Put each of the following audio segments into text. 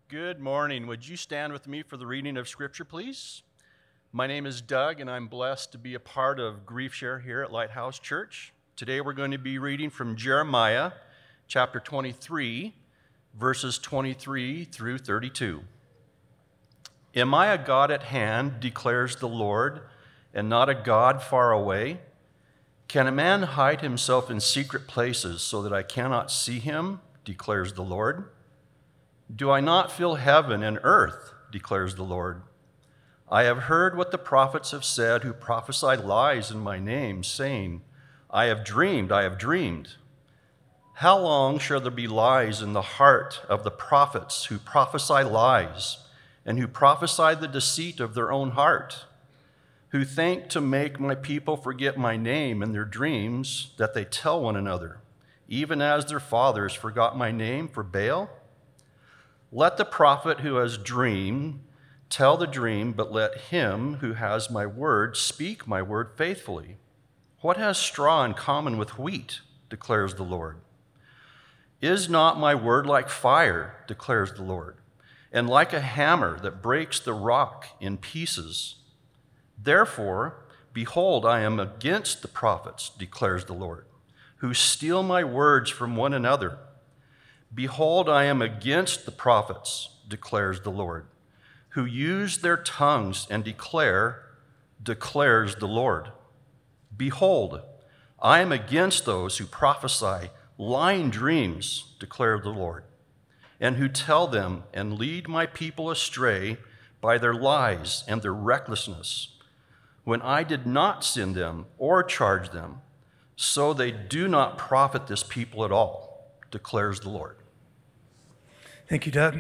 Good morning. Would you stand with me for the reading of Scripture, please? My name is Doug, and I'm blessed to be a part of Grief Share here at Lighthouse Church. Today we're going to be reading from Jeremiah chapter 23, verses 23 through 32. Am I a God at hand, declares the Lord, and not a God far away? Can a man hide himself in secret places so that I cannot see him, declares the Lord? Do I not fill heaven and earth, declares the Lord? I have heard what the prophets have said who prophesy lies in my name, saying, I have dreamed, I have dreamed. How long shall there be lies in the heart of the prophets who prophesy lies and who prophesy the deceit of their own heart, who think to make my people forget my name in their dreams that they tell one another, even as their fathers forgot my name for Baal? Let the prophet who has dreamed tell the dream, but let him who has my word speak my word faithfully. What has straw in common with wheat, declares the Lord? Is not my word like fire, declares the Lord, and like a hammer that breaks the rock in pieces? Therefore, behold, I am against the prophets, declares the Lord, who steal my words from one another. Behold, I am against the prophets, declares the Lord, who use their tongues and declares the Lord. Behold, I am against those who prophesy lying dreams, declares the Lord, and who tell them and lead my people astray by their lies and their recklessness, when I did not send them or charge them, so they do not profit this people at all, declares the Lord. Thank you, Doug.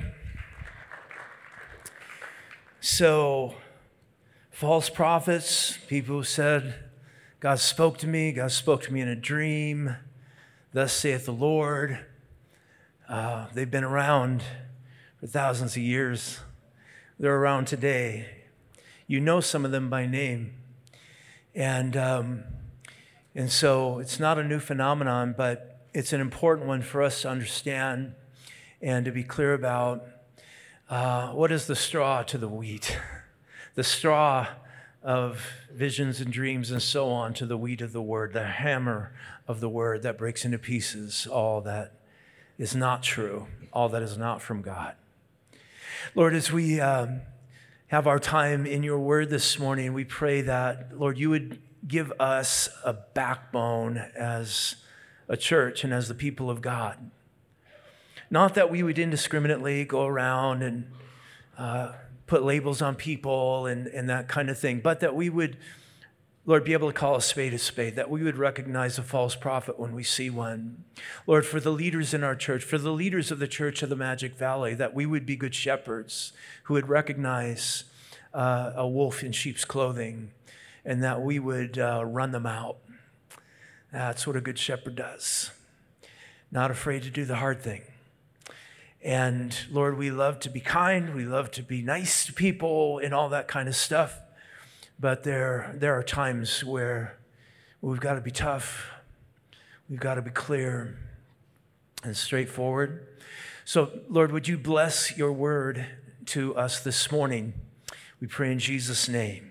So, false prophets, people who said, God spoke to me in a dream, thus saith the Lord. They've been around for thousands of years. They're around today. You know some of them by name. And so it's not a new phenomenon, but it's an important one for us to understand and to be clear about. What is the straw to the wheat? The straw of visions and dreams and so on to the wheat of the word, the hammer of the word that breaks into pieces all that is not true, all that is not from God. Lord, as we have our time in your word this morning, we pray that, Lord, you would give us a backbone as a church and as the people of God. Not that we would indiscriminately go around and put labels on people and that kind of thing, but that we would, Lord, be able to call a spade, that we would recognize a false prophet when we see one. Lord, for the leaders in our church, for the leaders of the Church of the Magic Valley, that we would be good shepherds who would recognize a wolf in sheep's clothing and that we would run them out. That's what a good shepherd does. Not afraid to do the hard thing. And Lord, we love to be kind, we love to be nice to people and all that kind of stuff. But there are times where we've got to be tough, we've got to be clear and straightforward. So Lord, would you bless your word to us this morning? We pray in Jesus' name.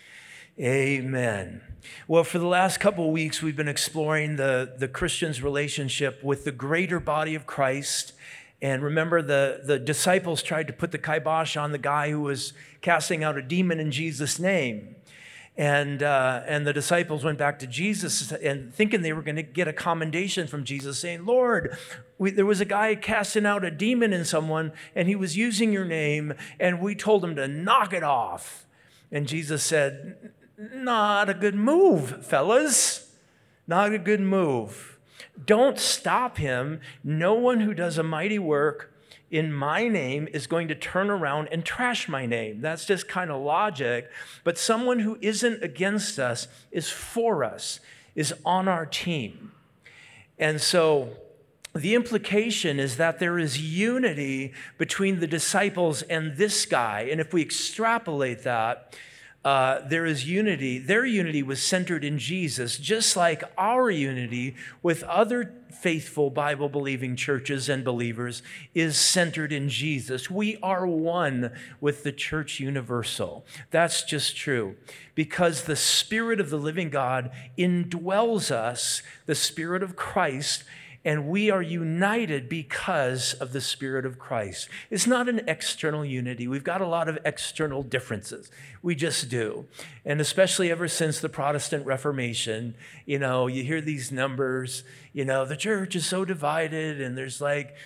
Amen. Well, for the last couple of weeks, we've been exploring the Christian's relationship with the greater body of Christ. And remember, the disciples tried to put the kibosh on the guy who was casting out a demon in Jesus' name. And the disciples went back to Jesus and thinking they were going to get a commendation from Jesus, saying, Lord, there was a guy casting out a demon in someone, and he was using your name, and we told him to knock it off. And Jesus said, not a good move, fellas. Not a good move. Don't stop him. No one who does a mighty work in my name is going to turn around and trash my name. That's just kind of logic. But someone who isn't against us, is for us, is on our team. And so the implication is that there is unity between the disciples and this guy. And if we extrapolate that, there is unity. Their unity was centered in Jesus, just like our unity with other faithful Bible-believing churches and believers is centered in Jesus. We are one with the church universal. That's just true. Because the Spirit of the living God indwells us, the Spirit of Christ, and we are united because of the Spirit of Christ. It's not an external unity. We've got a lot of external differences. We just do. And especially ever since the Protestant Reformation, you hear these numbers, the church is so divided and there's like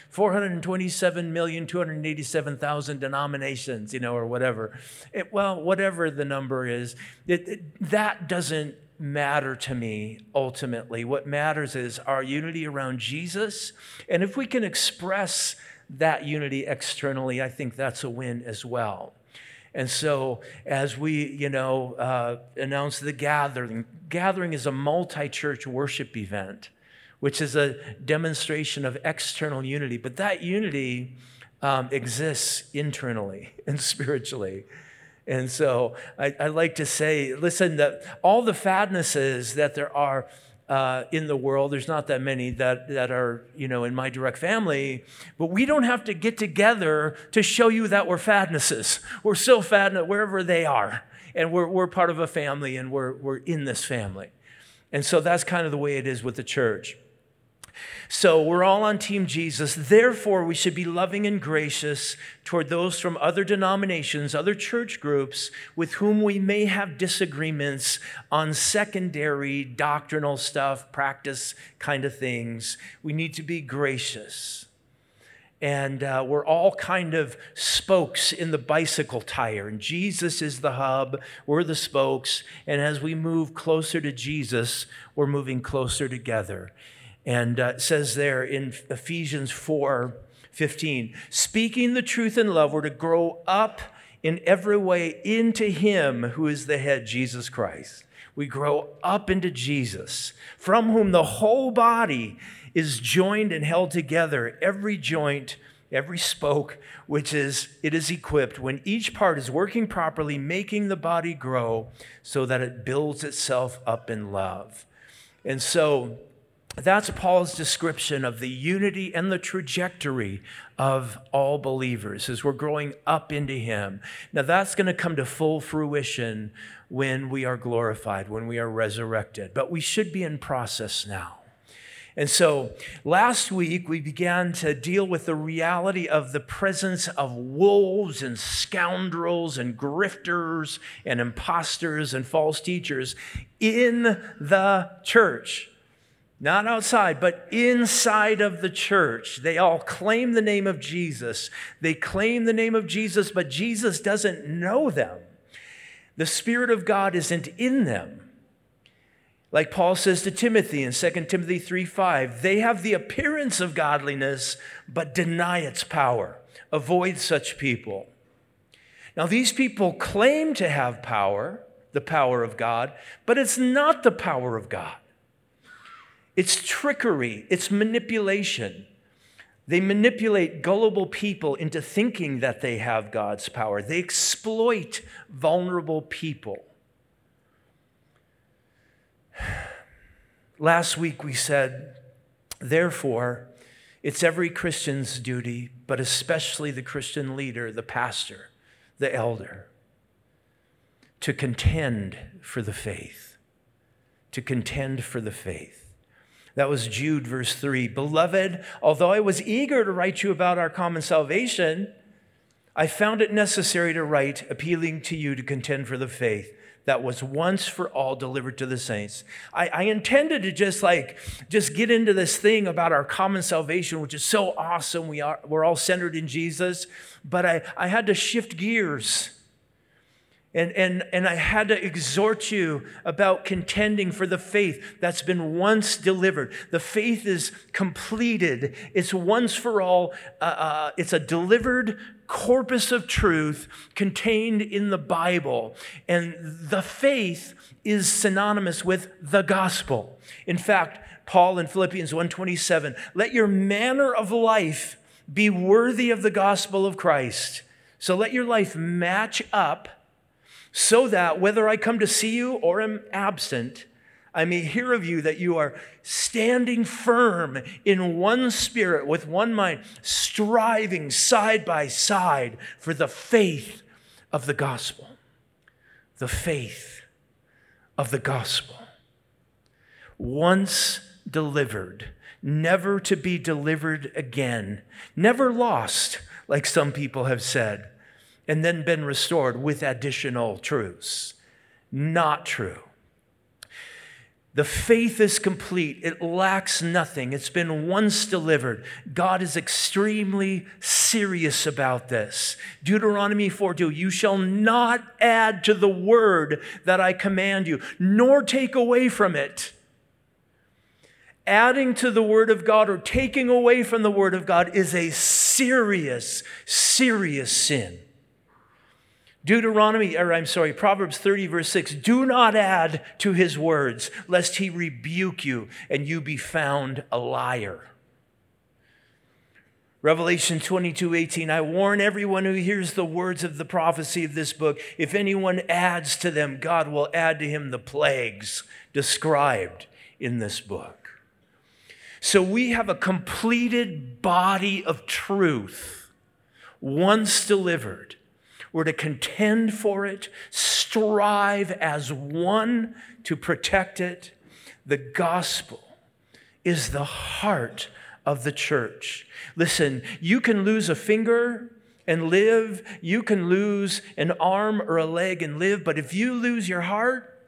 427,287,000 denominations, or whatever. Whatever the number is, that doesn't matter to me ultimately. What matters is our unity around Jesus. And if we can express that unity externally, I think that's a win as well. And so as we, announce the gathering is a multi-church worship event, which is a demonstration of external unity. But that unity exists internally and spiritually. And so I like to say, listen, that all the Fadnesses that there are in the world, there's not that many that are, in my direct family, but we don't have to get together to show you that we're Fadnesses. We're so Fadness wherever they are. And we're part of a family, and we're in this family. And so that's kind of the way it is with the church. So we're all on Team Jesus. Therefore, we should be loving and gracious toward those from other denominations, other church groups with whom we may have disagreements on secondary doctrinal stuff, practice kind of things. We need to be gracious. And we're all kind of spokes in the bicycle tire. And Jesus is the hub. We're the spokes. And as we move closer to Jesus, we're moving closer together. And it says there in Ephesians 4:15, speaking the truth in love, we're to grow up in every way into him who is the head, Jesus Christ. We grow up into Jesus, from whom the whole body is joined and held together, every joint, every spoke, it is equipped when each part is working properly, making the body grow so that it builds itself up in love. And so that's Paul's description of the unity and the trajectory of all believers as we're growing up into him. Now that's going to come to full fruition when we are glorified, when we are resurrected. But we should be in process now. And so last week we began to deal with the reality of the presence of wolves and scoundrels and grifters and imposters and false teachers in the church. Not outside, but inside of the church. They all claim the name of Jesus. They claim the name of Jesus, but Jesus doesn't know them. The Spirit of God isn't in them. Like Paul says to Timothy in 2 Timothy 3:5, they have the appearance of godliness, but deny its power. Avoid such people. Now, these people claim to have power, the power of God, but it's not the power of God. It's trickery, it's manipulation. They manipulate gullible people into thinking that they have God's power. They exploit vulnerable people. Last week we said, therefore, it's every Christian's duty, but especially the Christian leader, the pastor, the elder, to contend for the faith. To contend for the faith. That was Jude, verse 3. Beloved, although I was eager to write you about our common salvation, I found it necessary to write, appealing to you to contend for the faith that was once for all delivered to the saints. I intended to just get into this thing about our common salvation, which is so awesome. We're all centered in Jesus, but I had to shift gears. And I had to exhort you about contending for the faith that's been once delivered. The faith is completed. It's once for all. It's a delivered corpus of truth contained in the Bible. And the faith is synonymous with the gospel. In fact, Paul in Philippians 1:27, let your manner of life be worthy of the gospel of Christ. So let your life match up so that whether I come to see you or am absent, I may hear of you that you are standing firm in one spirit, with one mind, striving side by side for the faith of the gospel. The faith of the gospel. Once delivered, never to be delivered again. Never lost, like some people have said, and then been restored with additional truths. Not true. The faith is complete. It lacks nothing. It's been once delivered. God is extremely serious about this. Deuteronomy 4:2, you shall not add to the word that I command you, nor take away from it. Adding to the word of God or taking away from the word of God is a serious, serious sin. Proverbs 30, verse 6, do not add to his words, lest he rebuke you and you be found a liar. Revelation 22:18, I warn everyone who hears the words of the prophecy of this book, if anyone adds to them, God will add to him the plagues described in this book. So we have a completed body of truth, once delivered. We're to contend for it, strive as one to protect it. The gospel is the heart of the church. Listen, you can lose a finger and live. You can lose an arm or a leg and live. But if you lose your heart,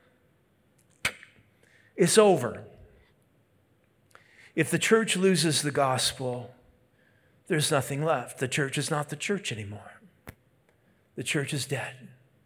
it's over. If the church loses the gospel, there's nothing left. The church is not the church anymore. The church is dead.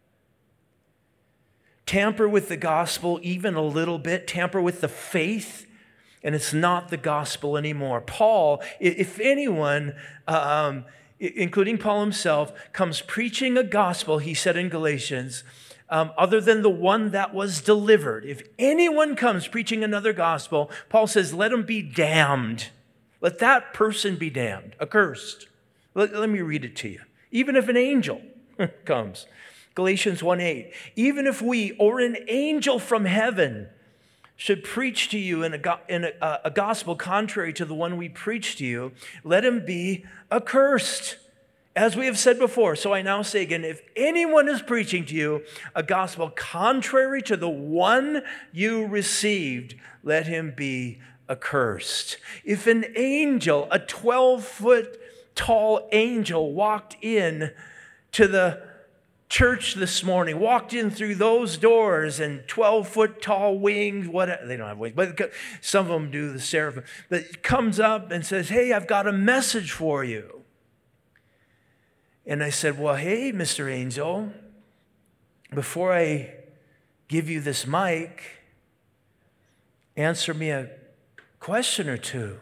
Tamper with the gospel even a little bit, tamper with the faith, and it's not the gospel anymore. Paul, if anyone, including Paul himself, comes preaching a gospel, he said in Galatians, other than the one that was delivered. If anyone comes preaching another gospel, Paul says, let him be damned. Let that person be damned, accursed. Let me read it to you. Even if an angel comes. Galatians 1:8. Even if we or an angel from heaven should preach to you in a gospel contrary to the one we preach to you, let him be accursed. As we have said before, so I now say again, if anyone is preaching to you a gospel contrary to the one you received, let him be accursed. If an angel, a 12-foot tall angel, walked in to the church this morning, walked in through those doors and 12-foot tall wings, they don't have wings, but some of them do, the seraphim, that comes up and says, hey, I've got a message for you. And I said, well, hey, Mr. Angel, before I give you this mic, answer me a question or two.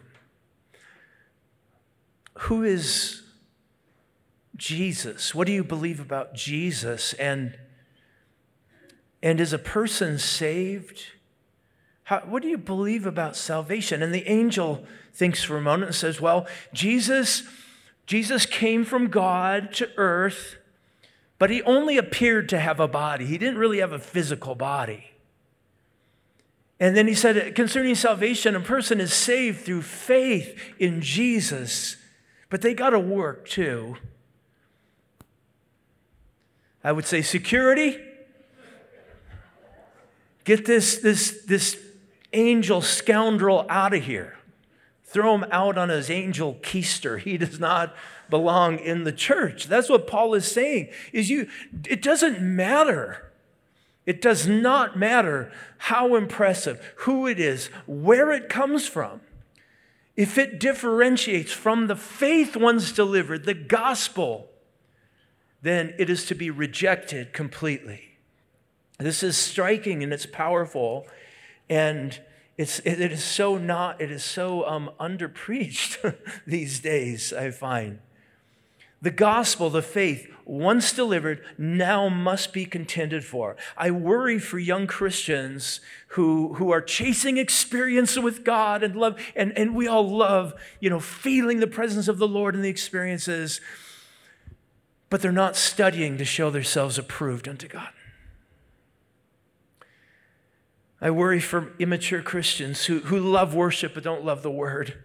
Who is Jesus? What do you believe about Jesus? And is a person saved? What do you believe about salvation? And the angel thinks for a moment and says, well, Jesus came from God to earth, but he only appeared to have a body. He didn't really have a physical body. And then he said, concerning salvation, a person is saved through faith in Jesus, but they got to work too. I would say security. Get this angel scoundrel out of here. Throw him out on his angel keister. He does not belong in the church. That's what Paul is saying. It doesn't matter. It does not matter how impressive, who it is, where it comes from. If it differentiates from the faith once delivered, the gospel, then it is to be rejected completely. This is striking and it's powerful, and it is so underpreached these days, I find. The gospel, the faith, once delivered, now must be contended for. I worry for young Christians who are chasing experience with God and love, and we all love, feeling the presence of the Lord in the experiences, but they're not studying to show themselves approved unto God. I worry for immature Christians who love worship but don't love the word.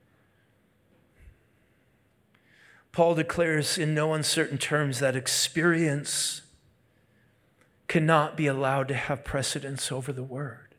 Paul declares in no uncertain terms that experience cannot be allowed to have precedence over the word.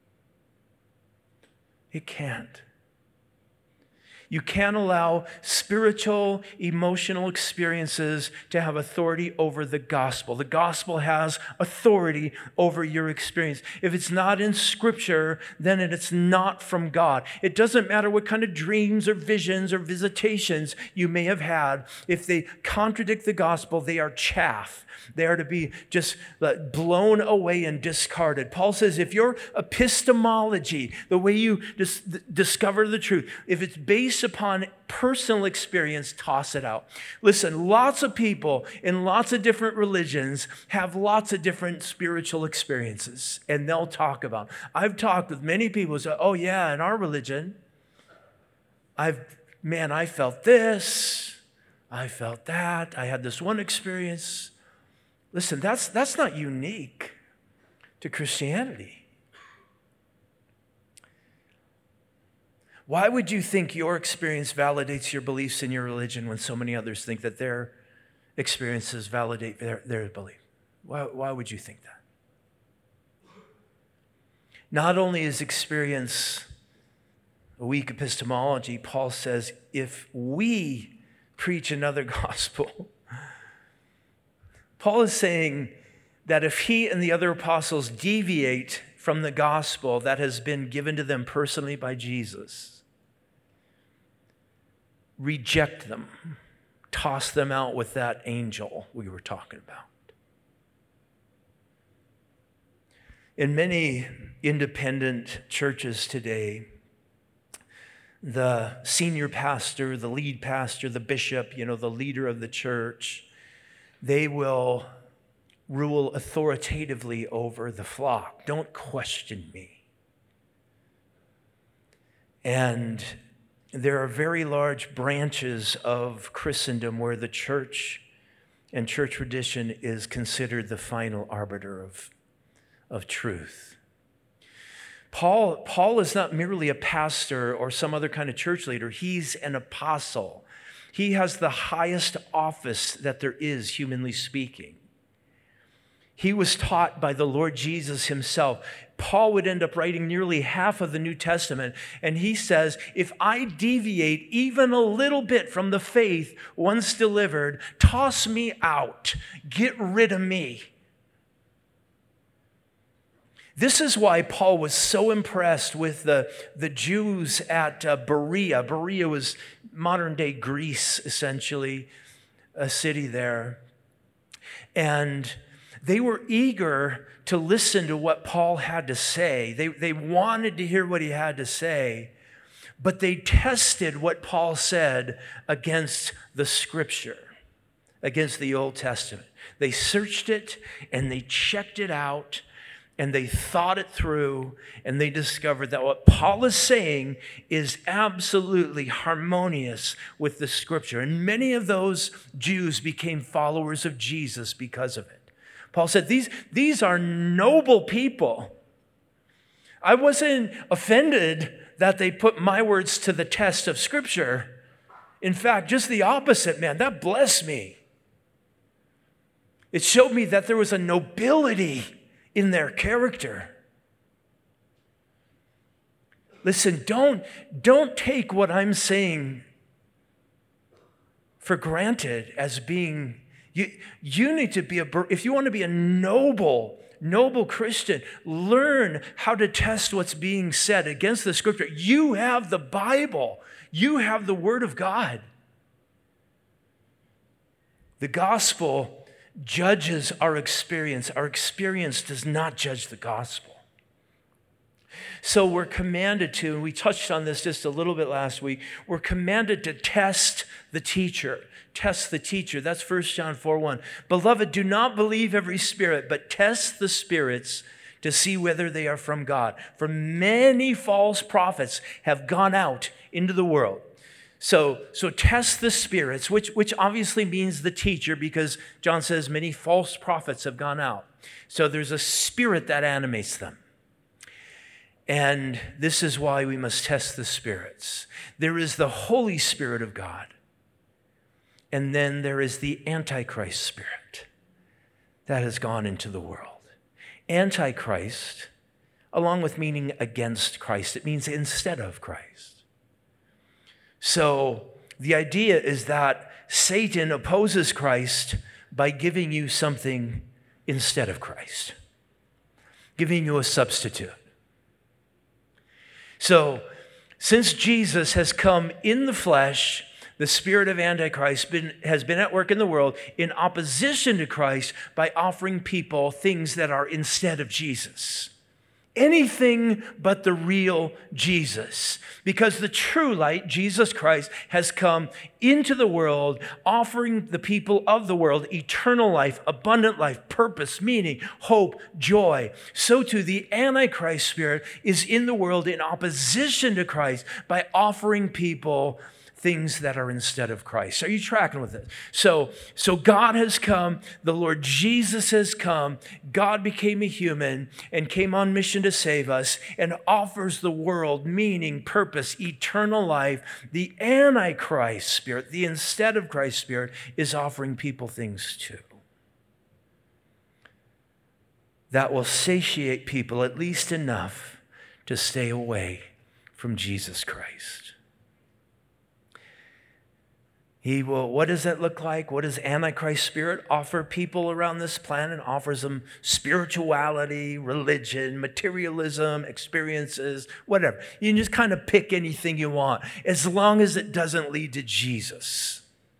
It can't. You can't allow spiritual, emotional experiences to have authority over the gospel. The gospel has authority over your experience. If it's not in Scripture, then it's not from God. It doesn't matter what kind of dreams or visions or visitations you may have had. If they contradict the gospel, they are chaff. They are to be just blown away and discarded. Paul says if your epistemology, the way you discover the truth, if it's based upon personal experience, toss it out. Listen, lots of people in lots of different religions have lots of different spiritual experiences, and they'll talk about. I've talked with many people who say, oh yeah, in our religion, I felt this, I felt that, I had this one experience. Listen, that's not unique to Christianity. Why would you think your experience validates your beliefs in your religion when so many others think that their experiences validate their belief? Why would you think that? Not only is experience a weak epistemology, Paul says, if we preach another gospel, Paul is saying that if he and the other apostles deviate from the gospel that has been given to them personally by Jesus, reject them, toss them out with that angel we were talking about. In many independent churches today, the senior pastor, the lead pastor, the bishop, the leader of the church, they will rule authoritatively over the flock. Don't question me. And there are very large branches of Christendom where the church and church tradition is considered the final arbiter of truth. Paul is not merely a pastor or some other kind of church leader. He's an apostle. He has the highest office that there is, humanly speaking. He was taught by the Lord Jesus himself. Paul would end up writing nearly half of the New Testament, and he says, if I deviate even a little bit from the faith once delivered, toss me out, get rid of me. This is why Paul was so impressed with the Jews at Berea. Berea was modern-day Greece, essentially, a city there. And they were eager to listen to what Paul had to say. They wanted to hear what he had to say, but they tested what Paul said against the Scripture, against the Old Testament. They searched it and they checked it out, and they thought it through, and they discovered that what Paul is saying is absolutely harmonious with the Scripture. And many of those Jews became followers of Jesus because of it. Paul said, these are noble people. I wasn't offended that they put my words to the test of Scripture. In fact, just the opposite, man. That blessed me. It showed me that there was a nobility in their character. Listen, don't take what I'm saying for granted as being, you need to be if you want to be a noble Christian, learn how to test what's being said against the Scripture. You have the Bible. You have the Word of God. The gospel judges our experience. Our experience does not judge the gospel. So we're commanded to, and we touched on this just a little bit last week, we're commanded to test the teacher. Test the teacher. That's 1 John 4:1. Beloved, do not believe every spirit, but test the spirits to see whether they are from God. For many false prophets have gone out into the world. So test the spirits, which obviously means the teacher, because John says many false prophets have gone out. So there's a spirit that animates them. And this is why we must test the spirits. There is the Holy Spirit of God. And then there is the Antichrist spirit that has gone into the world. Antichrist, along with meaning against Christ, it means instead of Christ. So the idea is that Satan opposes Christ by giving you something instead of Christ, giving you a substitute. So, since Jesus has come in the flesh, the spirit of Antichrist has been at work in the world in opposition to Christ by offering people things that are instead of Jesus. Anything but the real Jesus. Because the true light, Jesus Christ, has come into the world, offering the people of the world eternal life, abundant life, purpose, meaning, hope, joy. So too, the Antichrist spirit is in the world in opposition to Christ by offering people things that are instead of Christ. Are you tracking with it? So God has come, the Lord Jesus has come, God became a human and came on mission to save us and offers the world meaning, purpose, eternal life. The Antichrist spirit, the instead of Christ spirit, is offering people things too that will satiate people at least enough to stay away from Jesus Christ. He will, what does that look like? What does Antichrist spirit offer people around this planet? Offers them spirituality, religion, materialism, experiences, whatever. You can just kind of pick anything you want, as long as it doesn't lead to Jesus.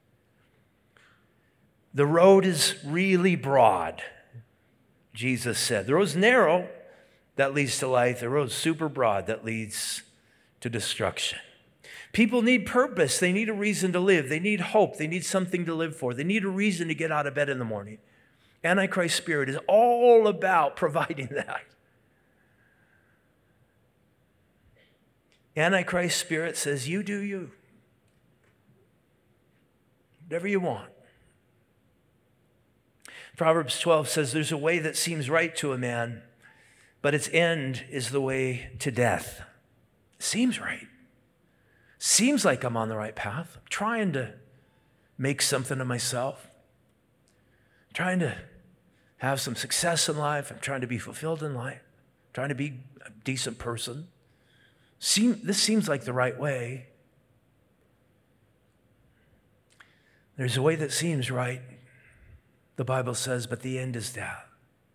The road is really broad, Jesus said. The road's narrow, that leads to life. The road's super broad, that leads to destruction. People need purpose. They need a reason to live. They need hope. They need something to live for. They need a reason to get out of bed in the morning. Antichrist spirit is all about providing that. Antichrist spirit says, you do you. Whatever you want. Proverbs 12 says, there's a way that seems right to a man, but its end is the way to death. Seems right. Seems like I'm on the right path. I'm trying to make something of myself. I'm trying to have some success in life. I'm trying to be fulfilled in life. I'm trying to be a decent person. This seems like the right way. There's a way that seems right, the Bible says, but the end is death.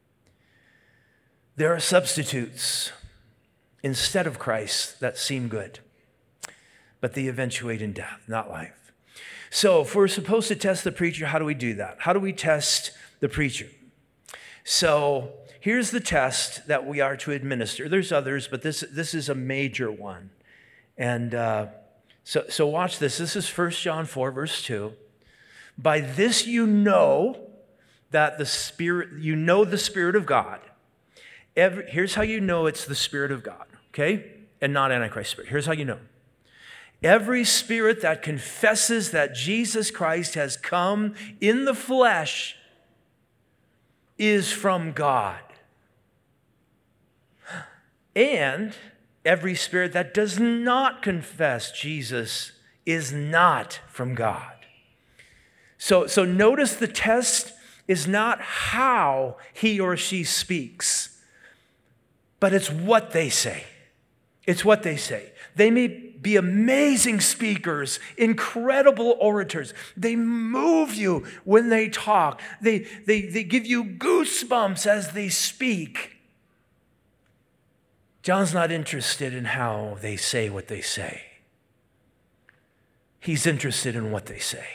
There are substitutes instead of Christ that seem good, but they eventuate in death, not life. So if we're supposed to test the preacher, how do we do that? How do we test the preacher? So here's the test that we are to administer. There's others, but this is a major one. And so watch this. This is 1 John 4, verse 2. By this you know that the Spirit of God. Here's how you know it's the Spirit of God, okay? And not Antichrist spirit. Here's how you know. Every spirit that confesses that Jesus Christ has come in the flesh is from God. And every spirit that does not confess Jesus is not from God. So notice the test is not how he or she speaks, but it's what they say. It's what they say. They may be amazing speakers, incredible orators. They move you when they talk. They give you goosebumps as they speak. John's not interested in how they say what they say. He's interested in what they say.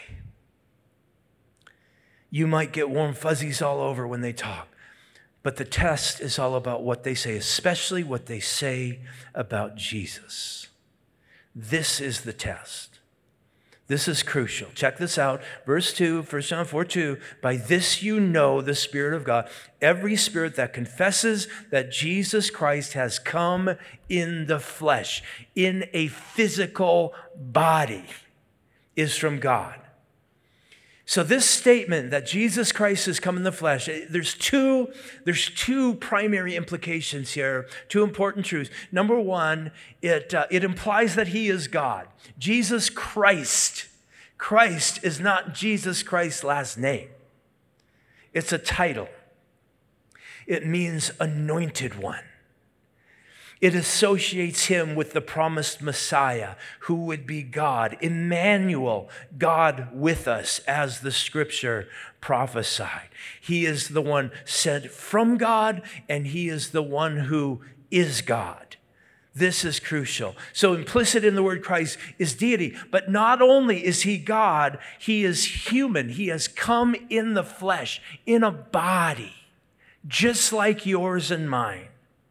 You might get warm fuzzies all over when they talk, but the test is all about what they say, especially what they say about Jesus. This is the test. This is crucial. Check this out. Verse 2, 1 John 4, 2. By this you know the Spirit of God. Every spirit that confesses that Jesus Christ has come in the flesh, in a physical body, is from God. So this statement that Jesus Christ has come in the flesh, there's two primary implications here, two important truths. Number one, it implies that he is God. Jesus Christ. Christ is not Jesus Christ's last name. It's a title. It means anointed one. It associates him with the promised Messiah, who would be God, Emmanuel, God with us, as the scripture prophesied. He is the one sent from God, and he is the one who is God. This is crucial. So implicit in the word Christ is deity, but not only is he God, he is human. He has come in the flesh, in a body, just like yours and mine.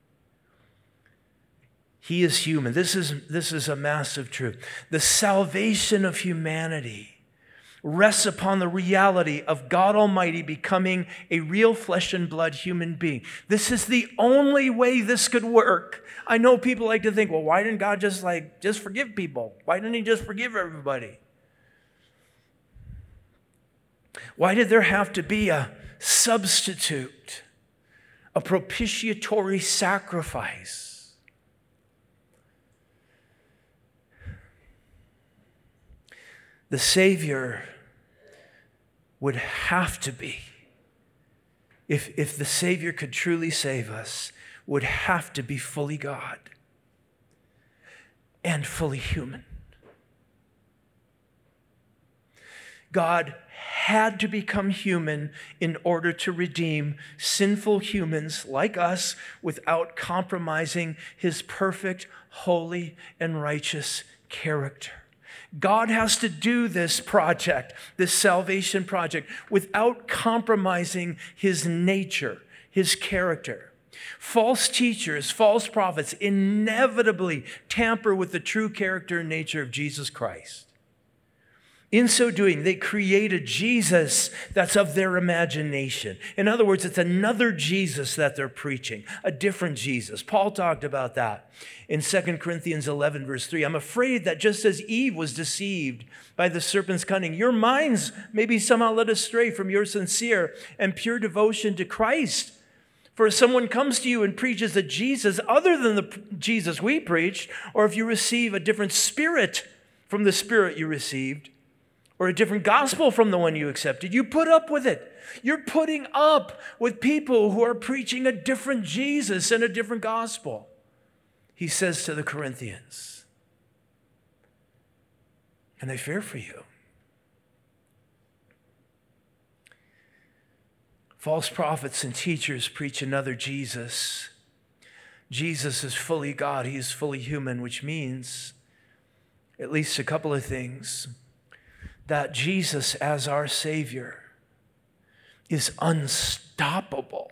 He is human. This is a massive truth. The salvation of humanity rests upon the reality of God Almighty becoming a real flesh and blood human being. This is the only way this could work. I know people like to think, well, why didn't God just forgive people? Why didn't he just forgive everybody? Why did there have to be a substitute, a propitiatory sacrifice? The Savior would have to be, if the Savior could truly save us, would have to be fully God and fully human. God had to become human in order to redeem sinful humans like us without compromising his perfect, holy, and righteous character. God has to do this project, this salvation project, without compromising his nature, his character. False teachers, false prophets inevitably tamper with the true character and nature of Jesus Christ. In so doing, they create a Jesus that's of their imagination. In other words, it's another Jesus that they're preaching, a different Jesus. Paul talked about that in 2 Corinthians 11, verse 3. I'm afraid that just as Eve was deceived by the serpent's cunning, your minds may be somehow led astray from your sincere and pure devotion to Christ. For if someone comes to you and preaches a Jesus other than the Jesus we preached, or if you receive a different spirit from the spirit you received, or a different gospel from the one you accepted, you put up with it. You're putting up with people who are preaching a different Jesus and a different gospel. He says to the Corinthians, and they fear for you. False prophets and teachers preach another Jesus. Jesus is fully God. He is fully human, which means at least a couple of things. That Jesus as our Savior is unstoppable.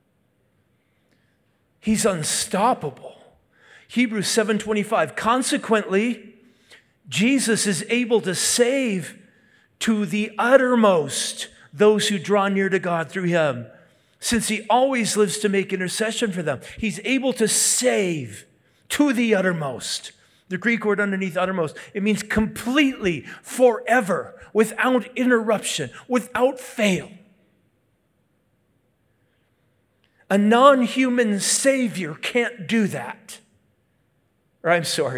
He's unstoppable. Hebrews 7:25. Consequently, Jesus is able to save to the uttermost those who draw near to God through him, since he always lives to make intercession for them. He's able to save to the uttermost. The Greek word underneath uttermost, it means completely, forever, without interruption, without fail. A non-human Savior can't do that. Or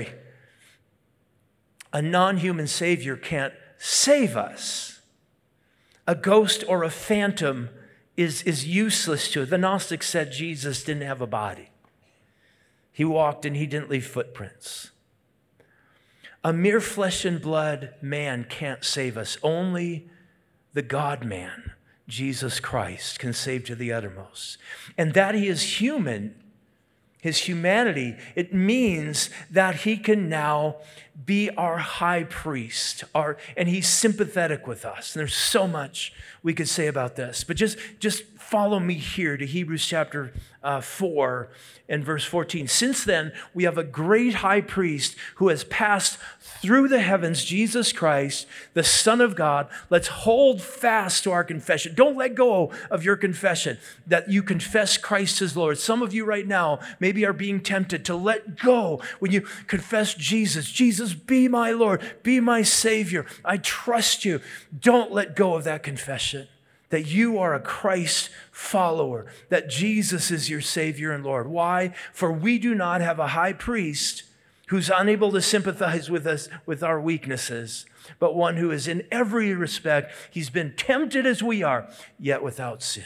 a non-human Savior can't save us. A ghost or a phantom is useless to it. The Gnostics said Jesus didn't have a body. He walked and he didn't leave footprints. A mere flesh and blood man can't save us. Only the God-man, Jesus Christ, can save to the uttermost. And that he is human, his humanity, it means that he can now be our high priest, and he's sympathetic with us. And there's so much we could say about this. But just follow me here to Hebrews chapter 4 and verse 14. Since then, we have a great high priest who has passed through the heavens, Jesus Christ, the Son of God. Let's hold fast to our confession. Don't let go of your confession that you confess Christ as Lord. Some of you right now maybe are being tempted to let go when you confess Jesus Jesus, be my Lord, be my Savior. I trust you. Don't let go of that confession that you are a Christ follower, that Jesus is your Savior and Lord. Why? For we do not have a high priest who's unable to sympathize with us, with our weaknesses, but one who is in every respect, he's been tempted as we are, yet without sin.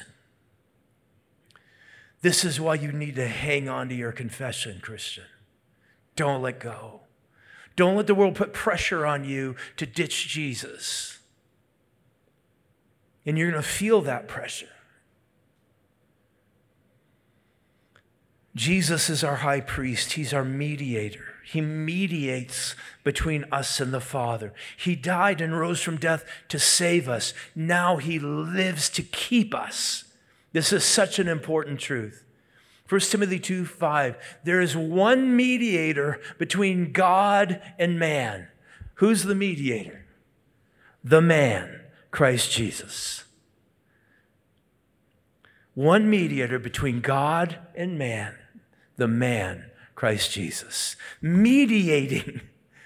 This is why you need to hang on to your confession, Christian. Don't let go. Don't let the world put pressure on you to ditch Jesus. And you're going to feel that pressure. Jesus is our high priest. He's our mediator. He mediates between us and the Father. He died and rose from death to save us. Now he lives to keep us. This is such an important truth. 1 Timothy 2:5, there is one mediator between God and man. Who's the mediator? The man, Christ Jesus. One mediator between God and man, the man, Christ Jesus. Mediating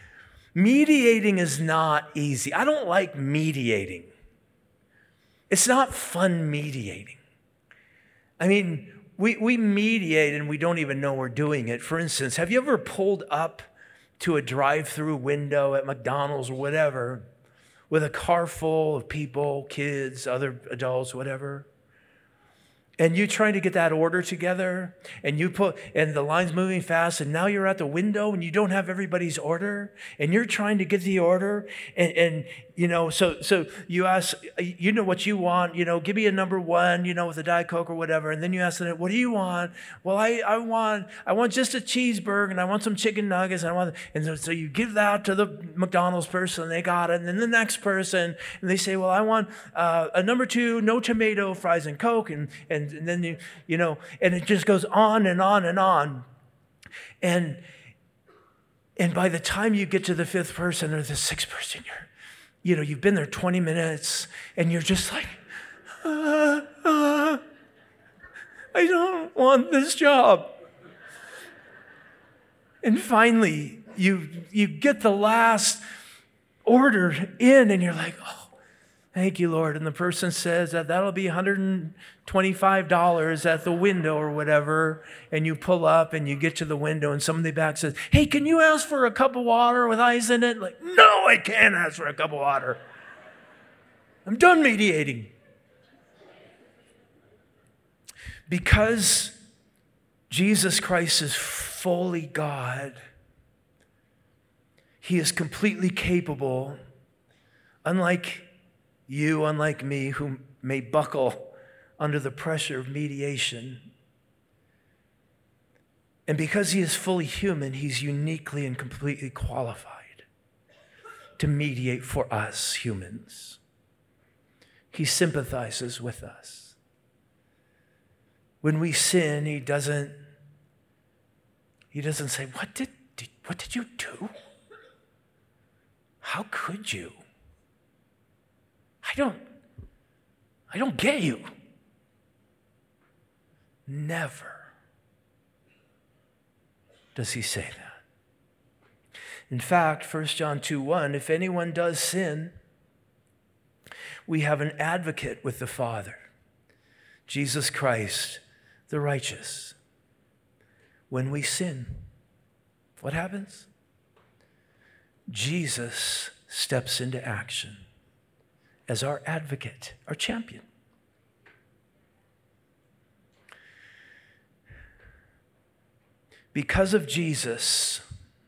is not easy. I don't like mediating. It's not fun mediating. I mean, we mediate and we don't even know we're doing it. For instance, have you ever pulled up to a drive-through window at McDonald's or whatever with a car full of people, kids, other adults, whatever? And you trying to get that order together, and the line's moving fast, and now you're at the window and you don't have everybody's order, and you're trying to get the order, and so you ask, you know what you want, give me a number one, with a Diet Coke or whatever, and then you ask them, what do you want? Well, I want just a cheeseburger, and I want some chicken nuggets, and so you give that to the McDonald's person, and they got it, and then the next person, and they say, well, I want a number two, no tomato, fries and Coke, and then and it just goes on and on and on. And by the time you get to the fifth person or the sixth person, you've been there 20 minutes and you're just like, I don't want this job. And finally, you get the last order in and you're like, oh, thank you, Lord. And the person says that'll be $125 at the window or whatever. And you pull up and you get to the window and somebody back says, hey, can you ask for a cup of water with ice in it? Like, no, I can't ask for a cup of water. I'm done mediating. Because Jesus Christ is fully God, he is completely capable, unlike you, unlike me, who may buckle under the pressure of mediation. And because he is fully human, he's uniquely and completely qualified to mediate for us humans. He sympathizes with us. When we sin, he doesn't say, what did you do? How could you? I don't get you. Never does he say that. In fact, 1 John 2:1, if anyone does sin, we have an advocate with the Father, Jesus Christ, the righteous. When we sin, what happens? Jesus steps into action as our advocate, our champion. Because of Jesus,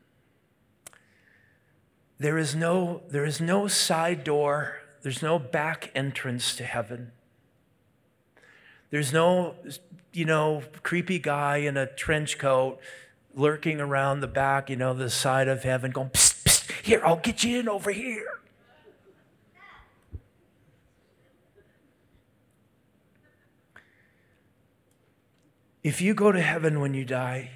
there is no side door, there's no back entrance to heaven. There's no, creepy guy in a trench coat lurking around the back, the side of heaven going, psst, psst, here, I'll get you in over here. If you go to heaven when you die,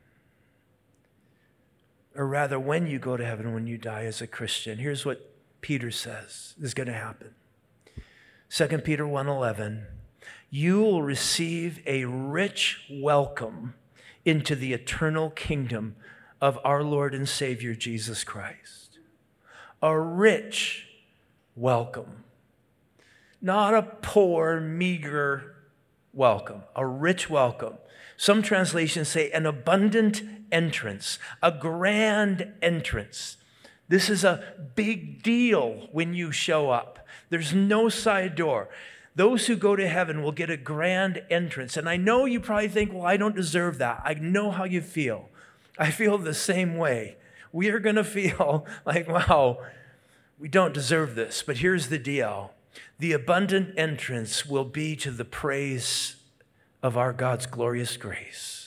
or rather when you go to heaven when you die as a Christian, here's what Peter says is going to happen. 2 Peter 1:11, you will receive a rich welcome into the eternal kingdom of our Lord and Savior Jesus Christ. A rich welcome. Not a poor, meager welcome, a rich welcome. Some translations say an abundant entrance, a grand entrance. This is a big deal when you show up. There's no side door. Those who go to heaven will get a grand entrance. And I know you probably think, well, I don't deserve that. I know how you feel. I feel the same way. We are going to feel like, wow, we don't deserve this. But here's the deal. The abundant entrance will be to the praise of our God's glorious grace.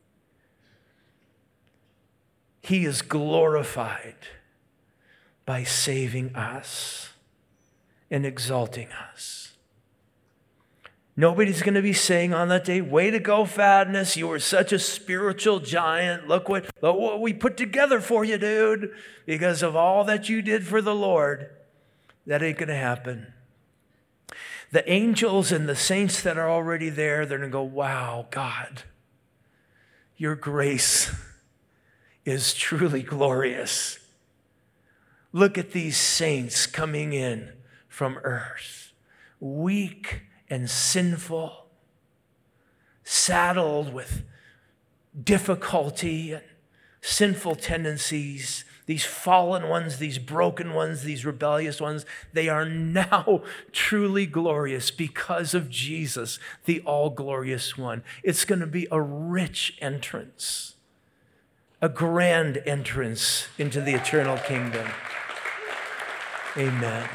He is glorified by saving us and exalting us. Nobody's going to be saying on that day, way to go, Fatness. You were such a spiritual giant. Look what we put together for you, dude. Because of all that you did for the Lord, that ain't going to happen. The angels and the saints that are already there, they're going to go, wow, God, your grace is truly glorious. Look at these saints coming in from earth, weak and sinful, saddled with difficulty and sinful tendencies. These fallen ones, these broken ones, these rebellious ones, they are now truly glorious because of Jesus, the all-glorious one. It's going to be a rich entrance, a grand entrance into the eternal kingdom. Amen.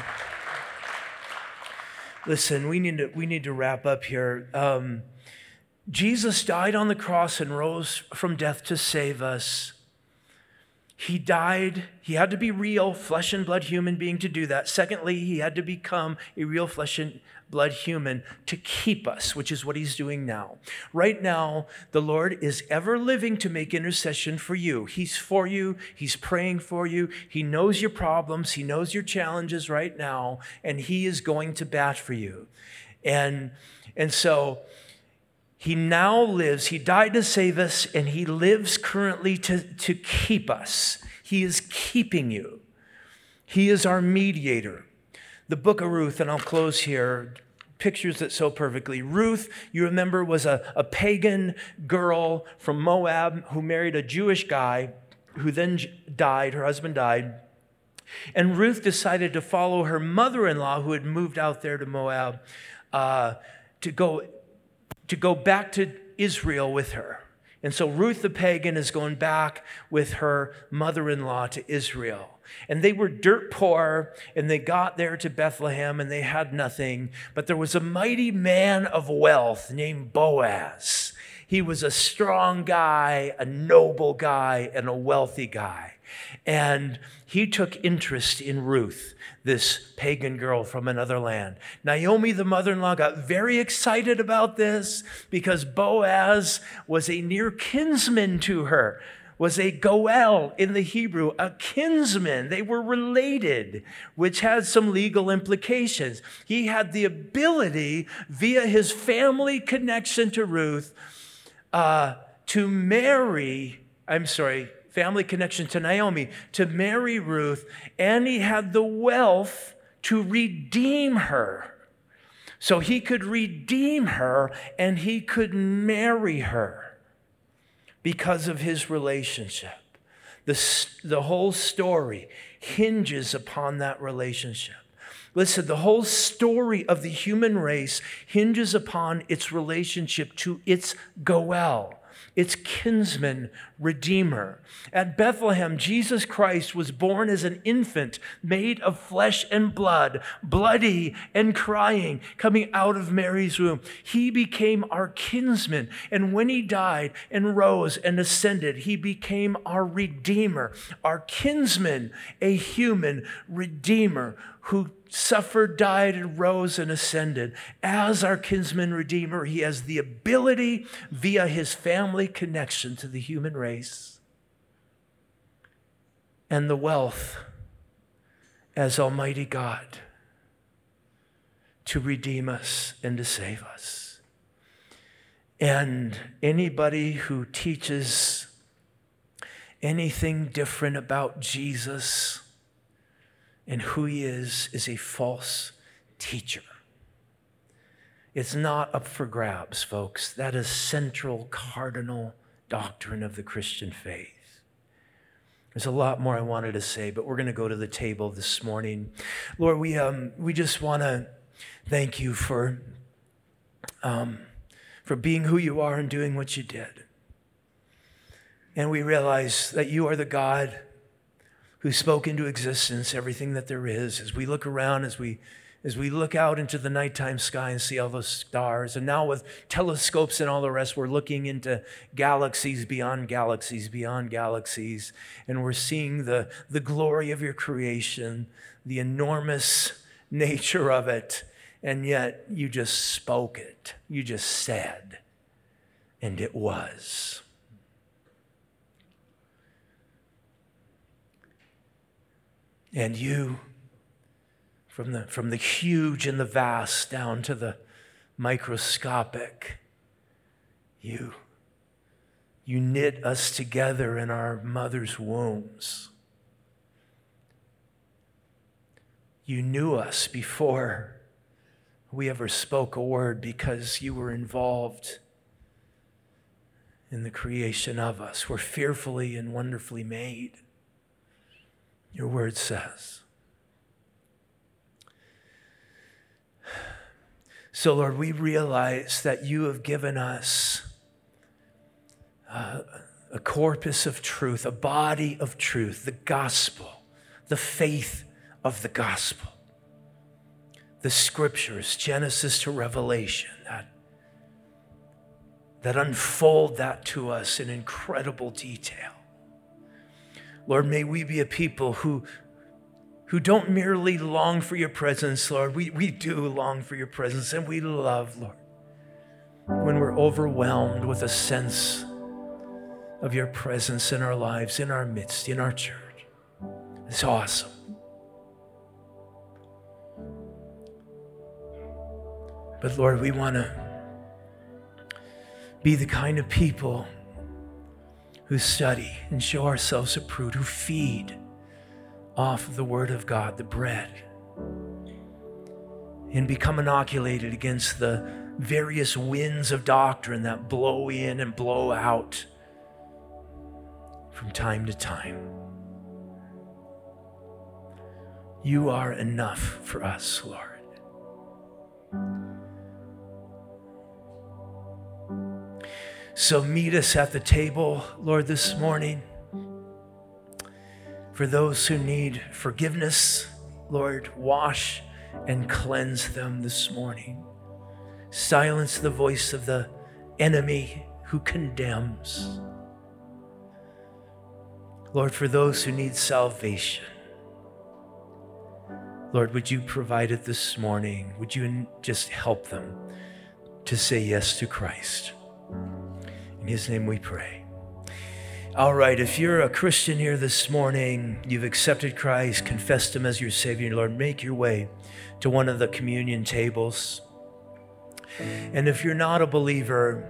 Listen, we need to wrap up here. Jesus died on the cross and rose from death to save us. He died. He had to be real, flesh and blood human being to do that. Secondly, he had to become a real flesh and blood human to keep us, which is what he's doing now. Right now, the Lord is ever living to make intercession for you. He's for you. He's praying for you. He knows your problems. He knows your challenges right now, and he is going to bat for you. And so he now lives. He died to save us, and he lives currently to keep us. He is keeping you. He is our mediator. The book of Ruth, and I'll close here, pictures it so perfectly. Ruth, you remember, was a pagan girl from Moab who married a Jewish guy who then died. Her husband died. And Ruth decided to follow her mother-in-law, who had moved out there to Moab, to go back to Israel with her. And so Ruth the pagan is going back with her mother-in-law to Israel. And they were dirt poor, and they got there to Bethlehem, and they had nothing. But there was a mighty man of wealth named Boaz. He was a strong guy, a noble guy, and a wealthy guy. And he took interest in Ruth, this pagan girl from another land. Naomi, the mother-in-law, got very excited about this because Boaz was a near kinsman to her, was a goel in the Hebrew, a kinsman. They were related, which had some legal implications. He had the ability, via his family connection to Ruth, family connection to Naomi, to marry Ruth, and he had the wealth to redeem her. So he could redeem her and he could marry her because of his relationship. The whole story hinges upon that relationship. Listen, the whole story of the human race hinges upon its relationship to its goel, its kinsman redeemer. At Bethlehem, Jesus Christ was born as an infant made of flesh and blood, bloody and crying, coming out of Mary's womb. He became our kinsman. And when he died and rose and ascended, he became our redeemer, our kinsman, a human redeemer who suffered, died, and rose and ascended. As our kinsman redeemer, he has the ability, via his family connection to the human race, and the wealth as Almighty God, to redeem us and to save us. And anybody who teaches anything different about Jesus and who he is a false teacher. It's not up for grabs, folks. That is central, cardinal doctrine of the Christian faith. There's a lot more I wanted to say, but we're going to go to the table this morning. Lord, we just want to thank you for being who you are and doing what you did. And we realize that you are the God who spoke into existence everything that there is. As we look around, as we look out into the nighttime sky and see all those stars, and now with telescopes and all the rest, we're looking into galaxies beyond galaxies beyond galaxies, and we're seeing the glory of your creation, the enormous nature of it, and yet you just spoke it. You just said, and it was. And you, from the huge and the vast down to the microscopic, you knit us together in our mother's wombs. You knew us before we ever spoke a word because you were involved in the creation of us. We're fearfully and wonderfully made, your word says. So, Lord, we realize that you have given us a corpus of truth, a body of truth, the gospel, the faith of the gospel, the scriptures, Genesis to Revelation, that unfold that to us in incredible detail. Lord, may we be a people who don't merely long for your presence, Lord. We do long for your presence, and we love, Lord, when we're overwhelmed with a sense of your presence in our lives, in our midst, in our church. It's awesome. But Lord, we want to be the kind of people who study and show ourselves approved, who feed off of the word of God, the bread, and become inoculated against the various winds of doctrine that blow in and blow out from time to time. You are enough for us, Lord. So meet us at the table, Lord, this morning. For those who need forgiveness, Lord, wash and cleanse them this morning. Silence the voice of the enemy who condemns. Lord, for those who need salvation, Lord, would you provide it this morning? Would you just help them to say yes to Christ? In his name we pray. All right, if you're a Christian here this morning, you've accepted Christ, confessed him as your Savior, Lord, make your way to one of the communion tables. And if you're not a believer,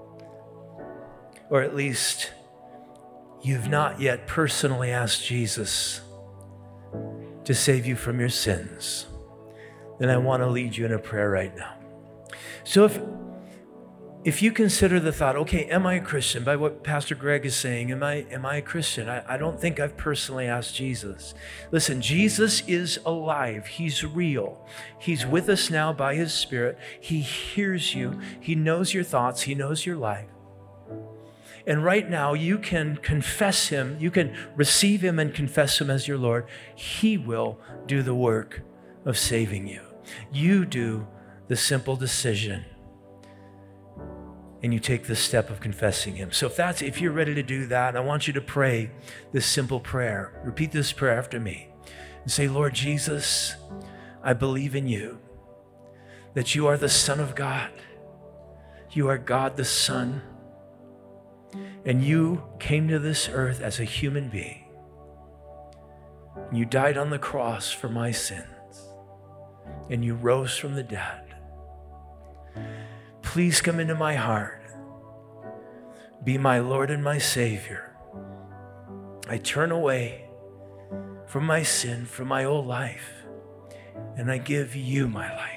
or at least you've not yet personally asked Jesus to save you from your sins, then I want to lead you in a prayer right now. So if you consider the thought, okay, am I a Christian? By what Pastor Greg is saying, am I a Christian? I don't think I've personally asked Jesus. Listen, Jesus is alive. He's real. He's with us now by his Spirit. He hears you. He knows your thoughts. He knows your life. And right now you can confess him. You can receive him and confess him as your Lord. He will do the work of saving you. You do the simple decision, and you take the step of confessing him. So if you're ready to do that, I want you to pray this simple prayer. Repeat this prayer after me and say, Lord Jesus, I believe in you, that you are the Son of God. You are God the Son, and you came to this earth as a human being. You died on the cross for my sins, and you rose from the dead. Please come into my heart. Be my Lord and my Savior. I turn away from my sin, from my old life, and I give you my life.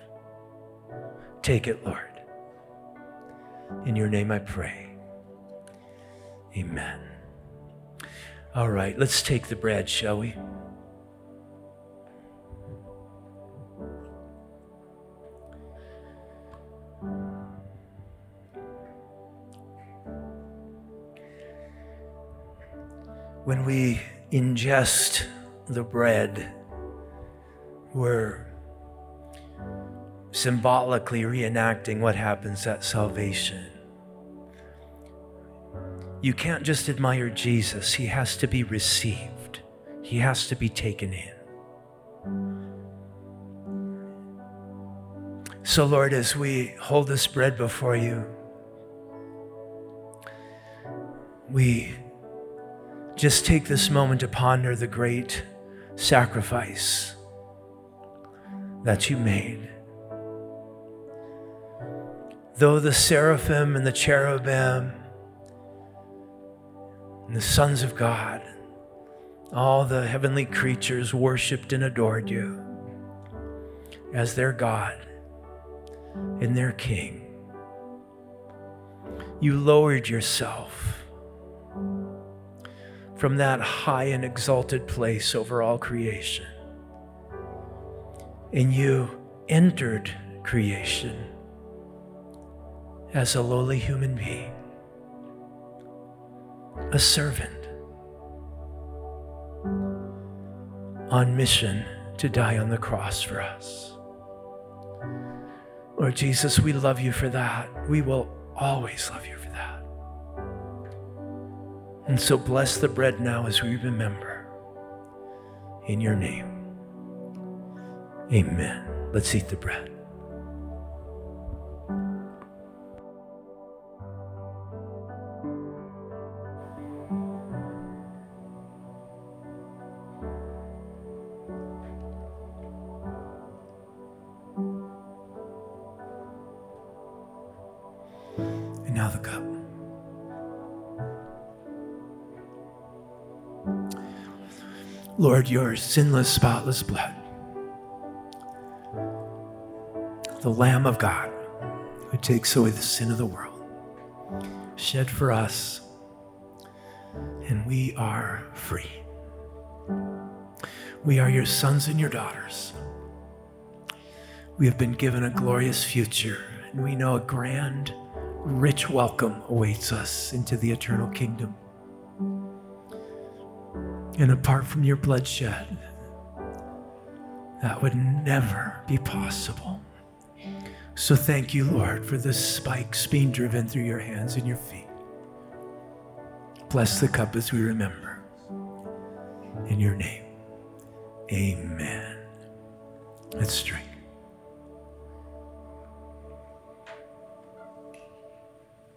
Take it, Lord. In your name I pray. Amen. All right, let's take the bread, shall we? When we ingest the bread, we're symbolically reenacting what happens at salvation. You can't just admire Jesus. He has to be received. He has to be taken in. So, Lord, as we hold this bread before you, we just take this moment to ponder the great sacrifice that you made. Though the seraphim and the cherubim and the sons of God, all the heavenly creatures worshiped and adored you as their God and their King, you lowered yourself from that high and exalted place over all creation, and you entered creation as a lowly human being, a servant on mission to die on the cross for us. Lord Jesus, we love you for that. We will always love you for that. And so bless the bread now as we remember. In your name, amen. Let's eat the bread. And now the cup. Lord, your sinless, spotless blood, the Lamb of God who takes away the sin of the world, shed for us, and we are free. We are your sons and your daughters. We have been given a glorious future, and we know a grand, rich welcome awaits us into the eternal kingdom. And apart from your bloodshed, that would never be possible. So thank you, Lord, for the spikes being driven through your hands and your feet. Bless the cup as we remember. In your name, amen. Let's drink.